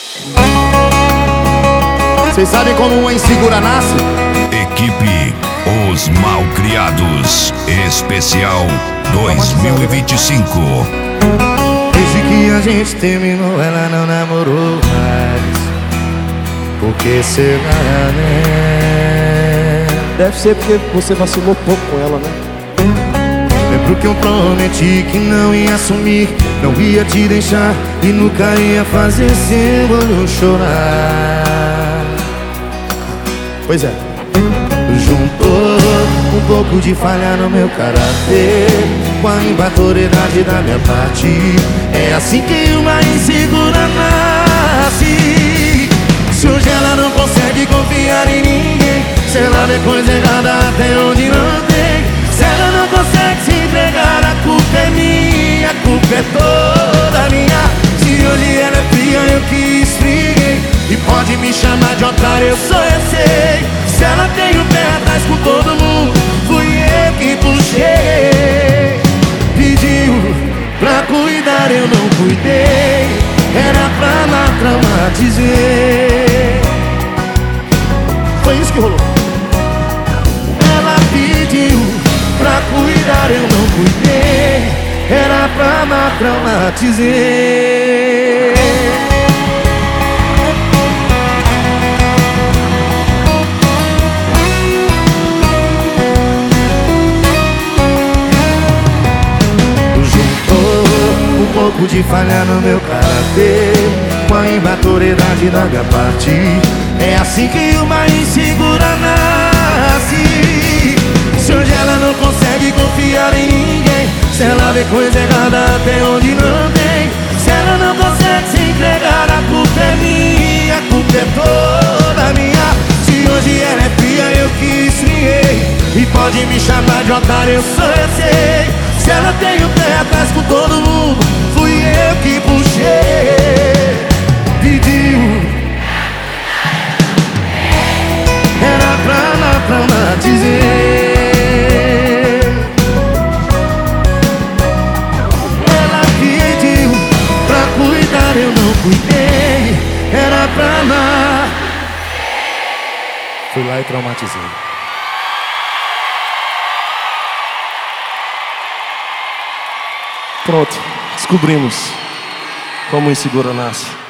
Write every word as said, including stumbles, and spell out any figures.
Vocês sabem como uma insegura nasce? Equipe Os Malcriados Especial dois mil e vinte e cinco. Desde que a gente terminou, ela não namorou mais. Por que será, né? Deve ser porque você vacilou pouco com ela, né? Lembro que eu prometi que não ia sumir, não ia te deixar e nunca ia fazer seu olho chorar. Pois é. Juntou um pouco de falha no meu caráter com a imaturidade da minha parte. É assim que uma insegura nasce. Se hoje ela não consegue confiar em ninguém, se ela vê coisa errada até onde não tem, se ela não consegue se entregar, a culpa é minha, a culpa é toda minha. Se hoje ela é fria, eu que esfriei, e pode me chamar de otário, eu sou eu sei. Se ela tem o pé atrás com todo mundo, fui eu que puxei. Pediu pra cuidar, eu não cuidei, era pra lá traumatizei. Foi isso que rolou. Ela pediu pra cuidar, eu não cuidei, era pra lá traumatizei. Um pouco de falha no meu caráter com a imaturidade da minha parte. É assim que uma insegura nasce. Se hoje ela não consegue confiar em ninguém, se ela vê coisa errada até onde não tem, se ela não consegue se entregar, a culpa é minha, a culpa é toda minha. Se hoje ela é fria, eu que esfriei, e pode me chamar de otário, eu sou eu sei. Se ela tem o pé atrás com todo mundo, fui eu que puxei. Pediu, era pra lá traumatizei. Ela pediu pra cuidar, eu não cuidei, era pra lá. Fui lá e traumatizei. Pronto, descobrimos como insegura nasce.